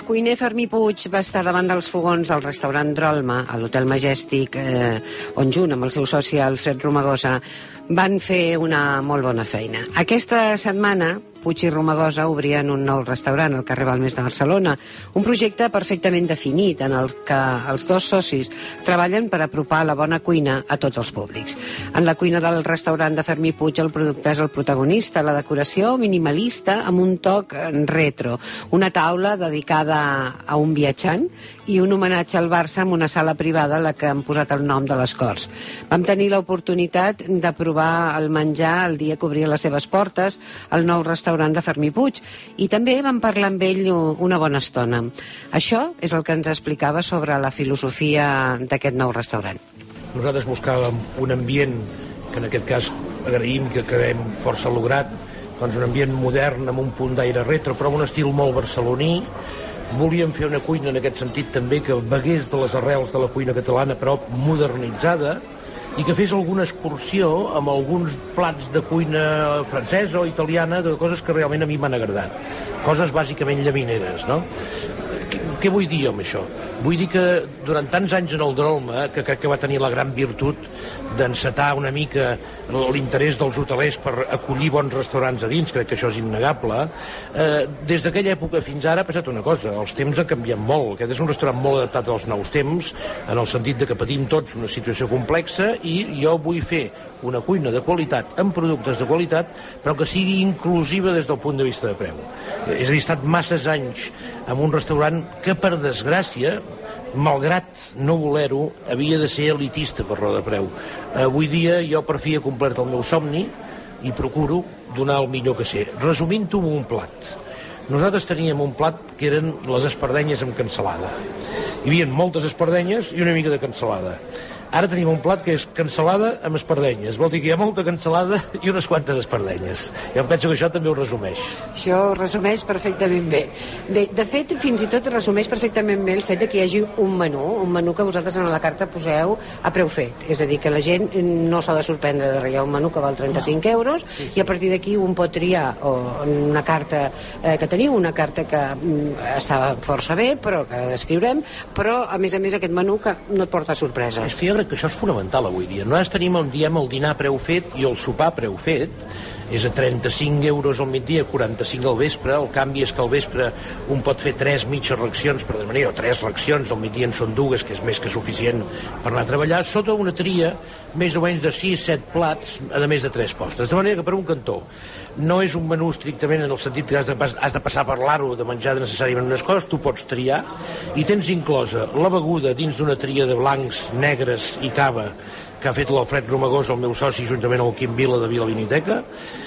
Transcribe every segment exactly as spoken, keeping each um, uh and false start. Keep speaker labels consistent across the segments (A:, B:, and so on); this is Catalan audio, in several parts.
A: cuiner Fermí Puig va estar davant dels fogons del restaurant Drolma, a l'Hotel Majestic, eh, on junt amb el seu soci Alfred Romagosa van fer una molt bona feina. Aquesta setmana Puig i Romagosa obrien un nou restaurant al carrer Balmes de Barcelona, un projecte perfectament definit en el que els dos socis treballen per apropar la bona cuina a tots els públics. En la cuina del restaurant de Fermí Puig el producte és el protagonista, la decoració minimalista amb un toc retro, una taula dedicada a un viatjant i un homenatge al Barça amb una sala privada a la que han posat el nom de les Corts. Vam tenir l'oportunitat de provar el menjar el dia que obria les seves portes al nou restaurant de Fermí Puig i també vam parlar amb ell una bona estona. Això és el que ens explicava sobre la filosofia d'aquest nou restaurant.
B: Nosaltres buscàvem un ambient que en aquest cas agraïm que acabem força lograt, doncs un ambient modern amb un punt d'aire retro però amb un estil molt barceloní. Volíem fer una cuina en aquest sentit també que begués de les arrels de la cuina catalana però modernitzada i que fes alguna excursió amb alguns plats de cuina francesa o italiana, de coses que realment a mi m'han agradat. Coses bàsicament llamineres, no? Què vull dir amb això? Vull dir que durant tants anys en el Drolma, que crec que va tenir la gran virtut d'encetar una mica l'interès dels hotelers per acollir bons restaurants a dins, crec que això és innegable, eh, des d'aquella època fins ara ha passat una cosa, els temps han canviat molt. Aquest és un restaurant molt adaptat als nous temps, en el sentit de que patim tots una situació complexa i jo vull fer una cuina de qualitat, amb productes de qualitat, però que sigui inclusiva des del punt de vista de preu. És a dir, he estat masses anys en un restaurant que, per desgràcia, malgrat no voler-ho, havia de ser elitista per raó de preu. Avui dia jo per fi he complert el meu somni i procuro donar el millor que sé. Resumint-ho amb un plat. Nosaltres teníem un plat que eren les espardenyes amb cansalada. Hi havia moltes espardenyes i una mica de cansalada. Ara tenim un plat que és cansalada amb espardenyes. Vol dir que hi ha molta cansalada i unes quantes espardenyes. Jo penso que això també ho resumeix.
A: Això ho resumeix perfectament bé. Bé, de fet, fins i tot resumeix perfectament bé el fet de que hi hagi un menú, un menú que vosaltres en la carta poseu a preu fet. És a dir, que la gent no s'ha de sorprendre de res. Hi ha un menú que val trenta-cinc euros sí, sí. I a partir d'aquí un pot triar o una carta eh, que teniu, una carta que mm, està força bé, però que la descriurem, però a més a més aquest menú que no et porta sorpreses.
B: És que jo crec que això és fonamental avui dia. Nosaltres tenim on diem el dinar preu fet i el sopar preu fet, és a trenta-cinc euros al migdia, quaranta-cinc al vespre. El canvi és que al vespre un pot fer tres mitges racions per demanar, o tres racions, al migdia en són dues, que és més que suficient per anar a treballar, sota una tria més o menys de sis set plats, a més de tres postres. De manera que per un cantó no és un menú estrictament en el sentit que has de, has de passar per l'aro de menjar necessàriament unes coses, tu pots triar i tens inclosa la beguda dins d'una tria de blancs, negres i cava que ha fet l'Alfred Romagosa, el meu soci, juntament amb el Quim Vila de Vila Viniteca,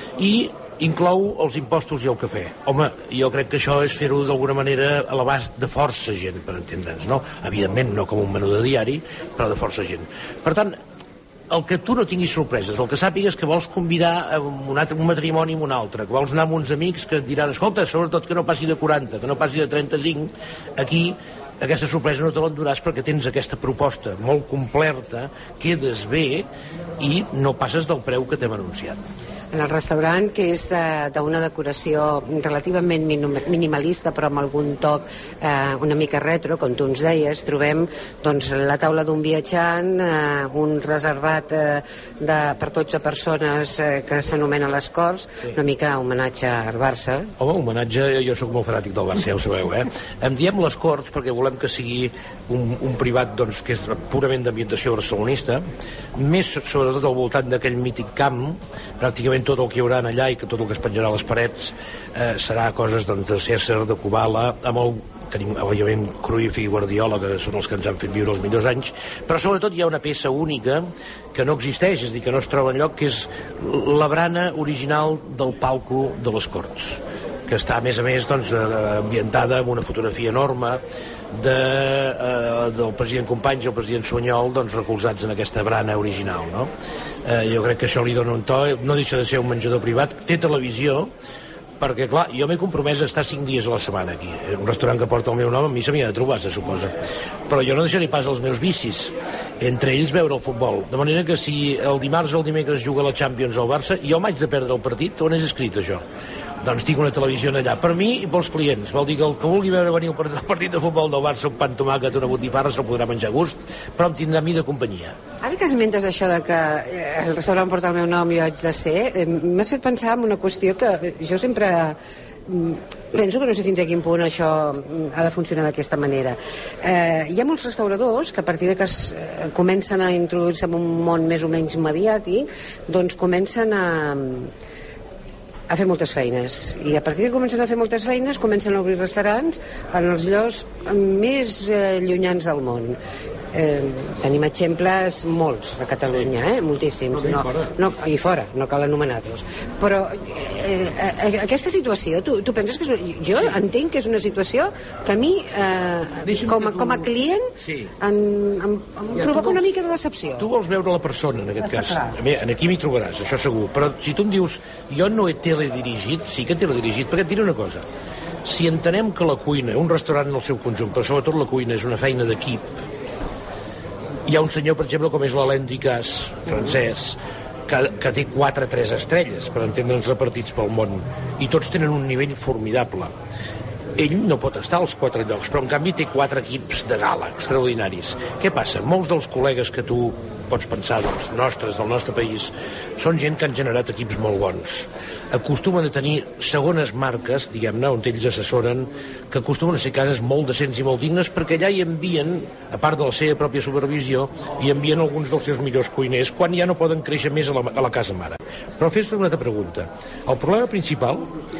B: i inclou els impostos i el cafè. Home, jo crec que això és fer-ho d'alguna manera a l'abast de força gent, per entendre'ns, no? Evidentment, no com un menú de diari, però de força gent. Per tant, el que tu no tinguis sorpreses, el que sàpigues que vols convidar a un, altre, un matrimoni amb un altre, que vols anar amb uns amics que et diran, escolta, sobretot que no passi de quaranta, que no passi de trenta-cinc, aquí aquesta sorpresa no te l'enduràs perquè tens aquesta proposta molt completa, quedes bé i no passes del preu que t'hem anunciat.
A: En el restaurant, que és d'una de, decoració relativament minimalista però amb algun toc eh, una mica retro, com tu ens deies, trobem doncs, la taula d'un viatjant, eh, un reservat eh, de, per dotze persones eh, que s'anomena Les Corts, sí. Una mica homenatge al Barça.
B: Home, homenatge, jo sóc molt fanàtic del Barça, ja ho sabeu, eh? Em diem Les Corts perquè volem que sigui un, un privat doncs, que és purament d'ambientació barcelonista, més sobretot al voltant d'aquell mític camp, pràcticament tot el que hi haurà allà i que tot el que es penjarà a les parets eh, serà coses doncs, de César, de Kubala, amb el, tenim òbviament Cruyff i Guardiola, que són els que ens han fet viure els millors anys, però sobretot hi ha una peça única que no existeix, és a dir, que no es troba enlloc, que és la brana original del palco de les Corts, que està a més a més doncs, ambientada amb una fotografia enorme de, eh, del president Companys i el president Sunyol doncs, recolzats en aquesta brana original, no? Eh, jo crec que això li dona un to, no deixa de ser un menjador privat, té televisió, perquè clar, jo m'he compromès a estar cinc dies a la setmana aquí, un restaurant que porta el meu nom, a mi se m'hi ha de trobar, se suposa, però jo no deixaré pas els meus vicis, entre ells veure el futbol, de manera que si el dimarts o el dimecres juga la Champions al Barça, jo m'haig de perdre el partit. On és escrit això? doncs tinc una televisió allà per mi i pels clients. Vol dir que el que vulgui veure venir el partit de futbol del Barça, un pa amb tomàquet, una botifarra, se'l podrà menjar a gust, però em tindrà a mi de companyia.
A: Ara que esmentes això de que el restaurant porta el meu nom i jo haig de ser, m'has fet pensar en una qüestió que jo sempre penso que no sé fins a quin punt això ha de funcionar d'aquesta manera. Eh, hi ha molts restauradors que a partir de que es, eh, comencen a introduir-se en un món més o menys mediàtic, doncs comencen a a fer moltes feines, i a partir que comencen a fer moltes feines comencen a obrir restaurants en els llocs més eh, llunyans del món. Eh, tenim exemples molts a Catalunya, eh? Moltíssims, no, no, i fora, no cal anomenar-los, però eh, eh, aquesta situació tu, tu penses que és una, jo sí. entenc que és una situació que a mi eh, com, a, tu... com a client sí. em, em, em ja, provoca vols, una mica de decepció.
B: Tu vols veure la persona en aquest cas, en aquí m'hi trobaràs, això segur, però si tu em dius jo no he teledirigit, sí que he teledirigit, perquè et diré una cosa, si entenem que la cuina, un restaurant en el seu conjunt, però sobretot la cuina és una feina d'equip. Hi ha un senyor, per exemple, com és l'Alain Ducasse, francès, que, que té quatre tres estrelles, per entendre'ns, repartits pel món, i tots tenen un nivell formidable. Ell no pot estar als quatre llocs, però en canvi té quatre equips de gala extraordinaris. Què passa? Molts dels col·legues que tu pots pensar, dels nostres, del nostre país, són gent que han generat equips molt bons. Acostumen a tenir segones marques, diguem-ne, on ells assessoren, que acostumen a ser cases molt decents i molt dignes, perquè allà hi envien, a part de la seva pròpia supervisió, hi envien alguns dels seus millors cuiners, quan ja no poden créixer més a la, a la casa mare. Però fes-te una altra pregunta. El problema principal,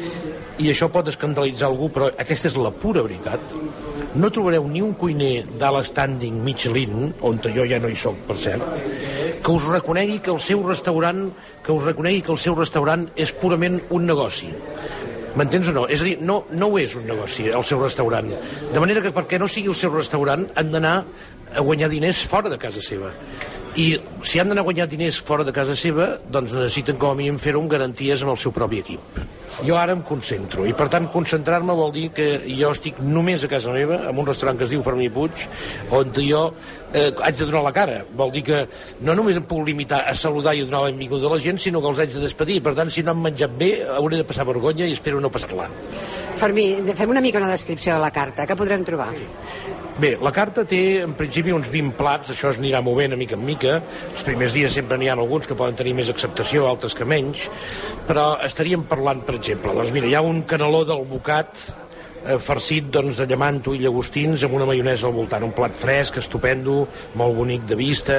B: i això pot escandalitzar algú, però aquesta és la pura veritat, no trobareu ni un cuiner d'alt standing Michelin, on jo ja no hi soc, per cert, que us reconegui que el seu restaurant que us reconegui que el seu restaurant és purament un negoci. M'entens o no? És a dir, no, no ho és un negoci, el seu restaurant. De manera que perquè no sigui el seu restaurant han d'anar a guanyar diners fora de casa seva. I si han d'anar a guanyar diners fora de casa seva, doncs necessiten com a mínim fer-ho amb garanties amb el seu propi equip. Jo ara em concentro, i per tant concentrar-me vol dir que jo estic només a casa meva, en un restaurant que es diu Fermí Puig, on jo eh, haig de donar la cara. Vol dir que no només em puc limitar a saludar i a donar la benvinguda a la gent, sinó que els haig de despedir. Per tant, si no han menjat bé, hauré de passar vergonya i espero no passar-la.
A: Fermí, fem una mica una descripció de la carta. Què podrem trobar?
B: Bé, la carta té en principi uns vint plats, això es anirà movent a mica en mica. Els primers dies sempre n'hi ha alguns que poden tenir més acceptació, altres que menys, però estaríem parlant, per exemple, doncs mira, hi ha un caneló del bocat eh, farcit doncs, de llamanto i llagostins amb una maionesa al voltant, un plat fresc, estupendo, molt bonic de vista,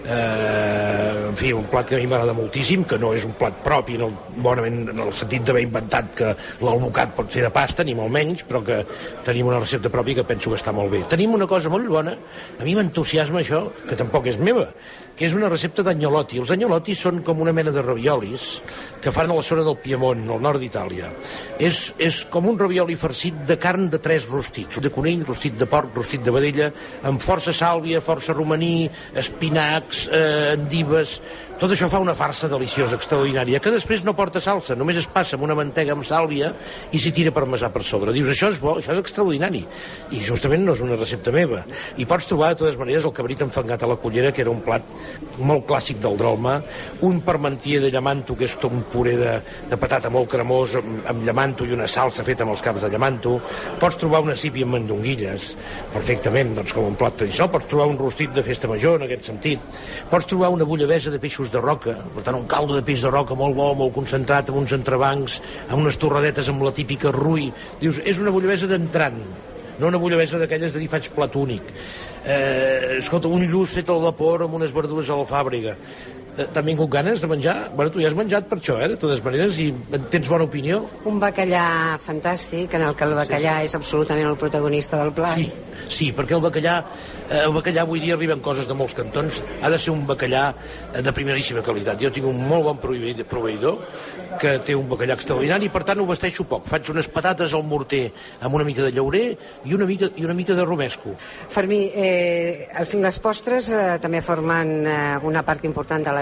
B: eh, en fi, un plat que a mi m'agrada moltíssim, que no és un plat propi en el, bonament, en el sentit d'haver inventat que l'albocat pot fer de pasta, ni molt menys, però que tenim una recepta pròpia que penso que està molt bé. Tenim una cosa molt bona, a mi m'entusiasma això, que tampoc és meva, que és una recepta d'agnolotti. Els agnolotti són com una mena de raviolis que fan a la zona del Piemont, al nord d'Itàlia. És, és com un ravioli farcit de carn de tres rostits, de conill, rostit de porc, rostit de vedella, amb força sàlvia, força romaní, espinacs, eh, endives. Tot això fa una farsa deliciosa, extraordinària, que després no porta salsa, només es passa amb una mantega amb sàlvia i s'hi tira parmesà per sobre. Dius, això és bo, això és extraordinari. I justament no és una recepta meva. I pots trobar, de totes maneres, el cabrit enfangat a la cullera, que era un plat molt clàssic del Drolma, un parmentier de llamanto, que és tot un puré de, de patata molt cremós, amb, amb llamanto i una salsa feta amb els caps de llamanto. Pots trobar una sípia amb mandonguilles, perfectament, doncs com un plat tradicional. Pots trobar un rostit de festa major, en aquest sentit. Pots trobar una bullabesa de peixos de roca, per tant un caldo de peix de roca molt bo, molt concentrat, amb uns entrebancs, amb unes torradetes amb la típica rui. Dius, és una bullabesa d'entrant, no una bullabesa d'aquelles de dir faig plat únic. Eh, escolta, un lluç fet al vapor amb unes verdures a la fàbrica. Eh, T'han vingut ganes de menjar? Bueno, tu ja has menjat per això, eh, de totes maneres, i tens bona opinió?
A: Un bacallà fantàstic, en el que el bacallà sí. és absolutament el protagonista del plat.
B: Sí, sí, perquè el bacallà, eh, el bacallà avui dia arriben coses de molts cantons, ha de ser un bacallà de primeríssima qualitat. Jo tinc un molt bon proveïdor que té un bacallà extraordinari i per tant ho vesteixo poc. Faig unes patates al morter amb una mica de llaurer i una mica, i una mica de romesco.
A: Fermí, eh, les postres eh, també formen eh, una part important de la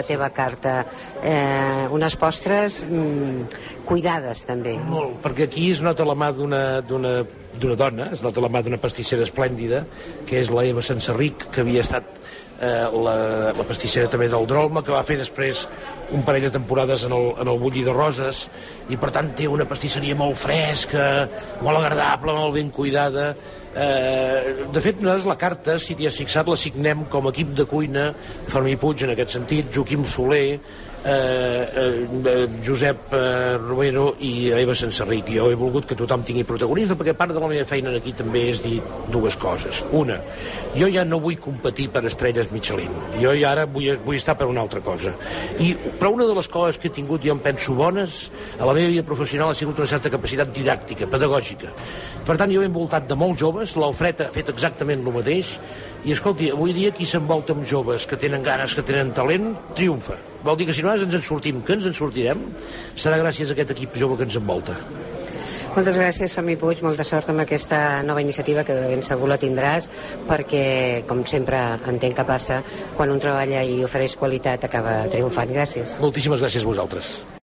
A: teva carta. Eh, unes postres mm, cuidades, també.
B: Molt, perquè aquí es nota la mà d'una d'una d'una dona, es nota la mà d'una pastissera esplèndida, que és la Eva Senserric, que havia estat eh, la, la pastissera també del Drolma, que va fer després un parell de temporades en el, en el Bulli de Roses, i per tant té una pastisseria molt fresca, molt agradable, molt ben cuidada. Eh, de fet, nosaltres la carta, si t'hi has fixat, la signem com a equip de cuina Fermí Puig, en aquest sentit, Joaquim Soler, eh, eh, Josep eh, Romero i Eva Senserric. Jo he volgut que tothom tingui protagonisme, perquè part de la meva feina aquí també és dir dues coses. Una, jo ja no vull competir per estrelles Michelin, jo ja ara vull, vull estar per una altra cosa. I, però una de les coses que he tingut, jo em penso bones, a la meva vida professional ha sigut una certa capacitat didàctica, pedagògica. Per tant, jo he envoltat de molts joves, l'Alfred ha fet exactament el mateix, i escolti, avui dia qui s'envolta amb joves que tenen ganes, que tenen talent, triomfa. Vol dir que si nosaltres ens en sortim, que ens en sortirem, serà gràcies a aquest equip jove que ens envolta.
A: Moltes gràcies, Fermí Puig, molta sort amb aquesta nova iniciativa, que de ben segur la tindràs, perquè, com sempre entenc que passa, quan un treballa i ofereix qualitat acaba triomfant. Gràcies.
B: Moltíssimes gràcies a vosaltres.